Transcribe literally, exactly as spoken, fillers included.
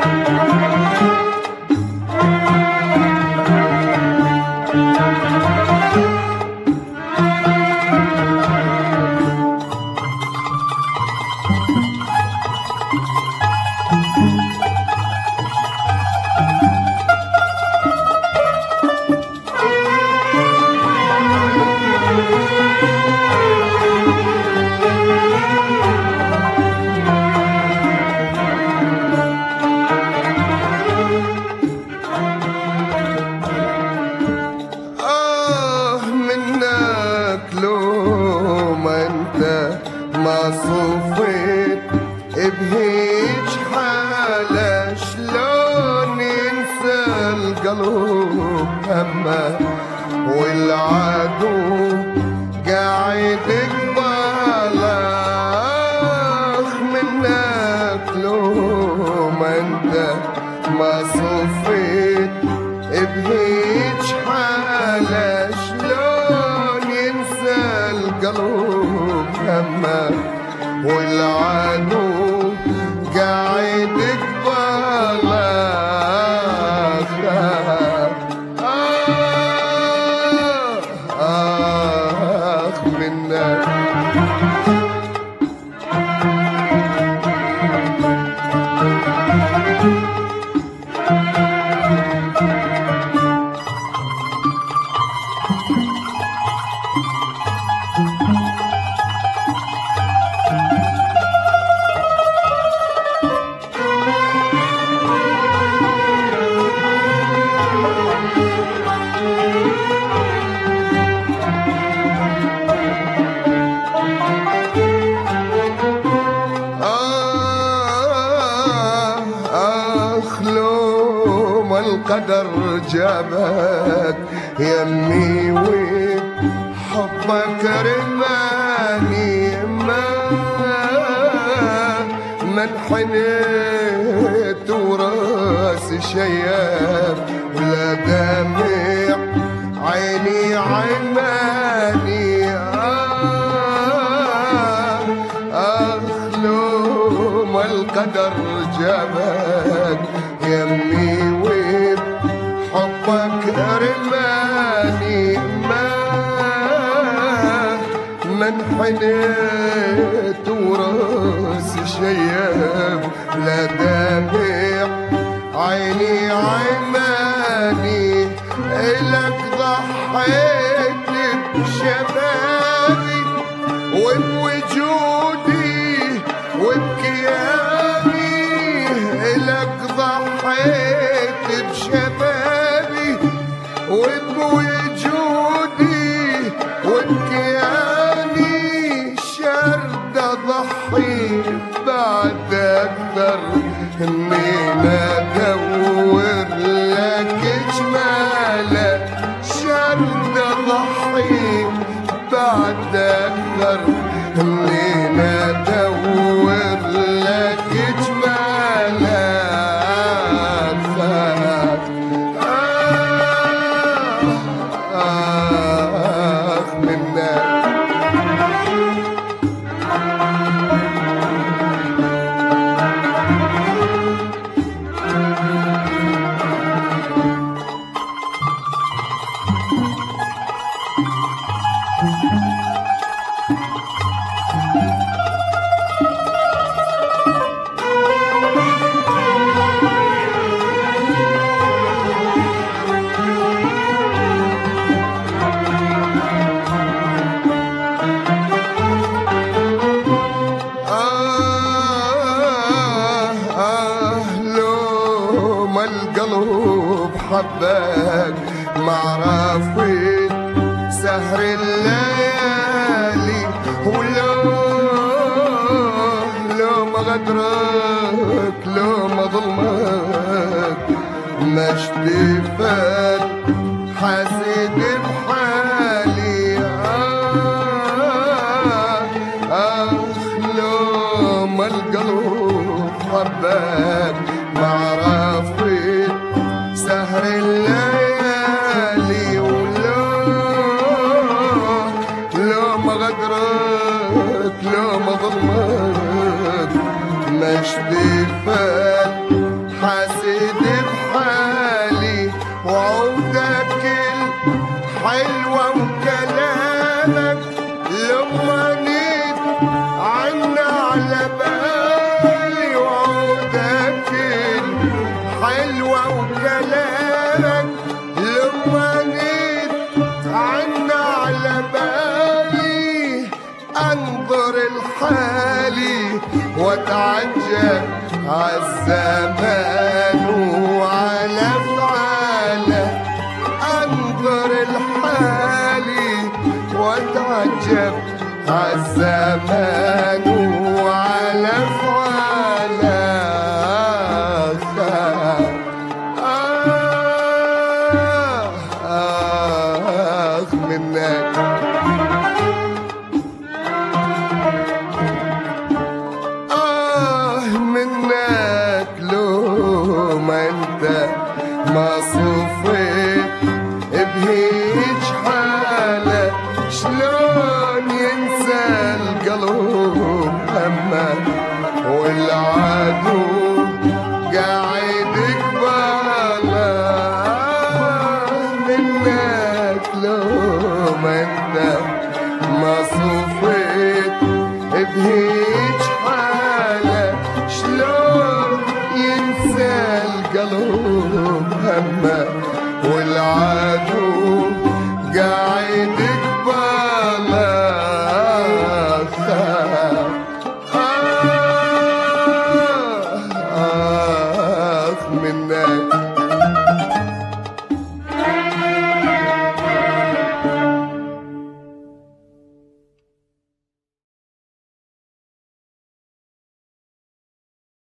ما صفيت بهيج حالة شلون ينسى القلب همه والعدو قاعد يقبلخ منك لو ما انت ما صفيت بهيج حالة شلون ينسى القلب همه والعدو قاعد يقبلخ آه منك القدر جابك يمي وحبك رماني ما من حنيت وراسي شياب ولا دمع عيني عماني آه آه لو ما القدر جابك يمي حبك رماني ما من حنيت وراسي شياب لا دمع عيني عماني إلك ضحيت بشبابي وبوجودي وبكياني إلك ضحيت بشبابي وبوجودي وبكياني شرد أضحي بعد أكثر من أدور لك جمالك شرد أضحي بعد أكثر من أدور لك جمالك القلب حبك معرفت سهر الليالي ولو لو ما غدرك لو ما ظلمك ما اشتفت حاسد بحالي آه آه لو ما القلب حبك معرفت سهر الليالي ولو لو ما غدرك لو ما ظلمك ما اشتفت واتعجب عالزمان وعلى افعاله انظر الحالي واتعجب عالزمان وعلى افعاله آه آه منك آه منك لو ما انت ما صفيت بهيج حالة شلون ينسى القلب همك والعدو قاعد قباله منك لو ما انت ما صفيت بهيج حالة شلون ينسى القلب همه والعدو